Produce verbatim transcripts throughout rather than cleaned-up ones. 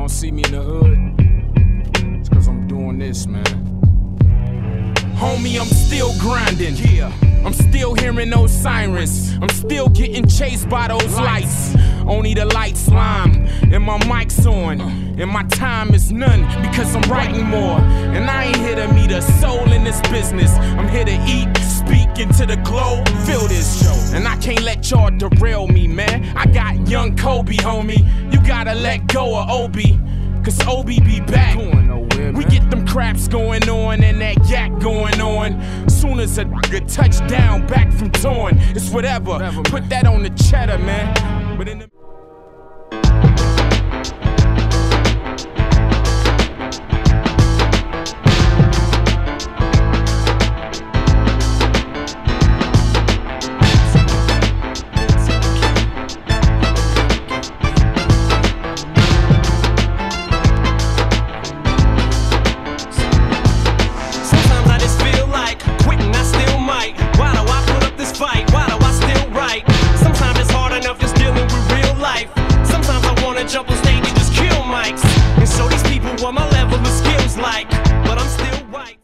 don't see me in the hood, it's cause I'm doing this, man. Homie, I'm still grinding. Yeah. I'm still hearing those sirens. I'm still getting chased by those lights. Only the lights lime, and my mic's on. And my time is none, because I'm writing more. And I ain't here to meet a soul in this business. I'm here to eat, speak into the globe, feel this show. And I can't let y'all derail me, man. I got young Kobe, homie. You gotta let go of Obi, cause Obi be back. Nowhere, we get them craps going on and that yak going on. Soon as a nigga touchdown back from torn, it's whatever. whatever Put that on the cheddar, man. But in the jump on stage and just kill mics. And so these people want my level of skills like, but I'm still white.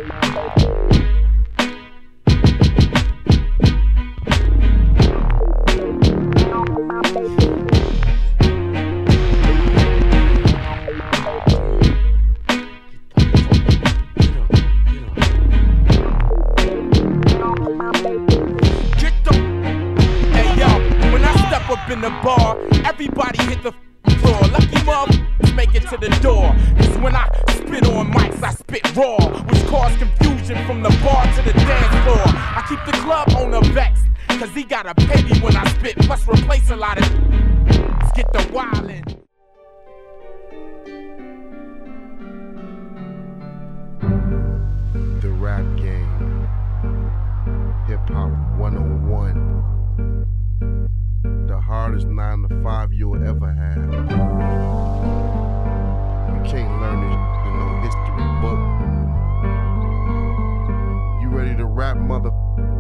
Hey yo, when I step up in the bar, everybody hit the floor. Lucky mom, make it to the door. Cause when I spit on mics, I spit raw, which cause confusion from the bar to the dance floor. I keep the club owner vexed, cause he gotta pay me when I spit, plus replace a lot of let's get the wildin'. The rap game, hip hop one oh one. The hardest nine to five you'll ever have. You can't learn this in no history book. You ready to rap, mother?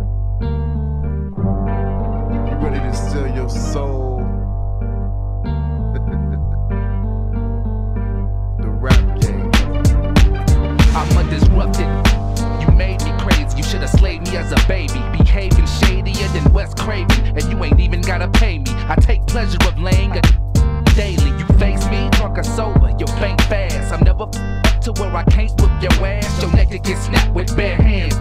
You ready to sell your soul? The rap game. I'm undisrupted. You made me crazy. You should have slayed me as a baby. Behaving shadier than Wes Craven, and you ain't even gotta pay me. I take pleasure of laying a daily. You face me, drunk or sober, you faint fast. I'm never up to where I can't whip your ass. Your neck to get snapped with bare hands.